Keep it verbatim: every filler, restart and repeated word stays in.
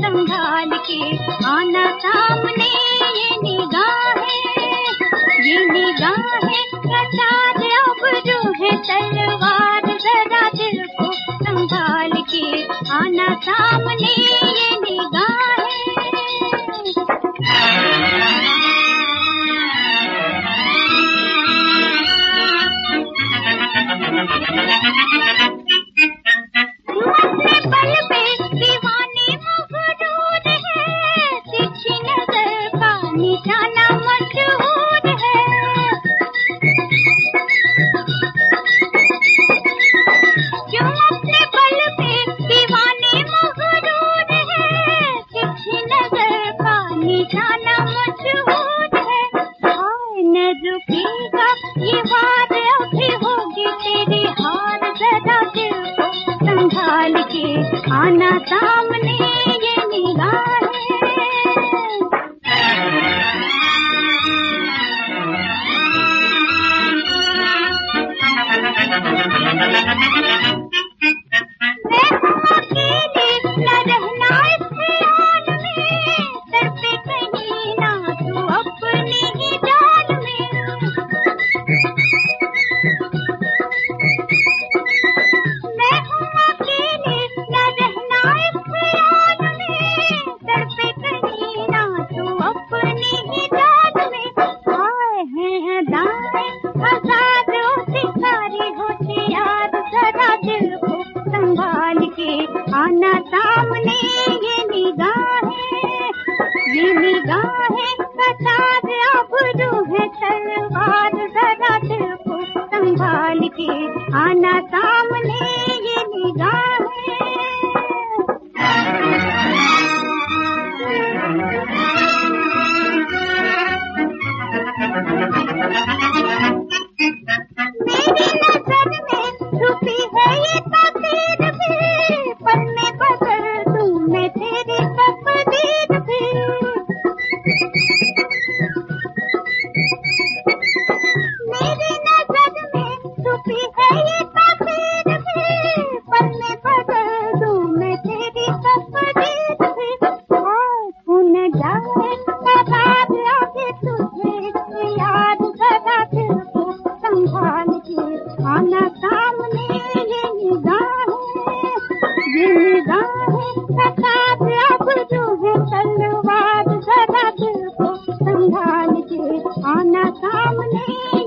संभाल के आना सामने। ये निगाहें ये निगाहें कटार अब जो है तलवार, जरा दिल को संभाल के आना सामने। ये निगाहें पल पे दीवाने मगरूर है, तिरछी नजर का निशाना मशहूर है। क्यों अपने पल पे दीवाने मगरूर है, तिरछी नजर का निशाना मशहूर है। हाय न रुकेगा ये वार, अभी होगी तेरी हार, जरा दिल को संभाल के आना सामने। ये निगाहें मैं हूँ अकेली न रहना इस ख्याल में, सर पे कहीं ना तू अपनी ही जान में। मैं हूँ अकेली न रहना इस ख्याल में, सर पे कहीं ना तू अपनी ही जान में। आए हैं दाएं हजारों शिकारी होशियार, जरा दिल को संभाल के आना सामने। ये निगाहें ये निगाहें कटार अब जो है तलवार, जरा दिल को संभाल के आना सामने। ये निगाहें मेरी नजर में छुपी है ये तस्वीर भी, पल में बदल दूं मैं तेरी तकदीर भी। मेरी नजर में छुपी है ये तस्वीर भी, पल में बदल दूं मैं तेरी तकदीर भी। और सुन जाए कबाब आगे तुझे याद, जरा दिल को संभाल के आना सामने। ये निगाहें ये निगाहें कटार अब जो है तलवार, जरा दिल को संभाल के आना सामने।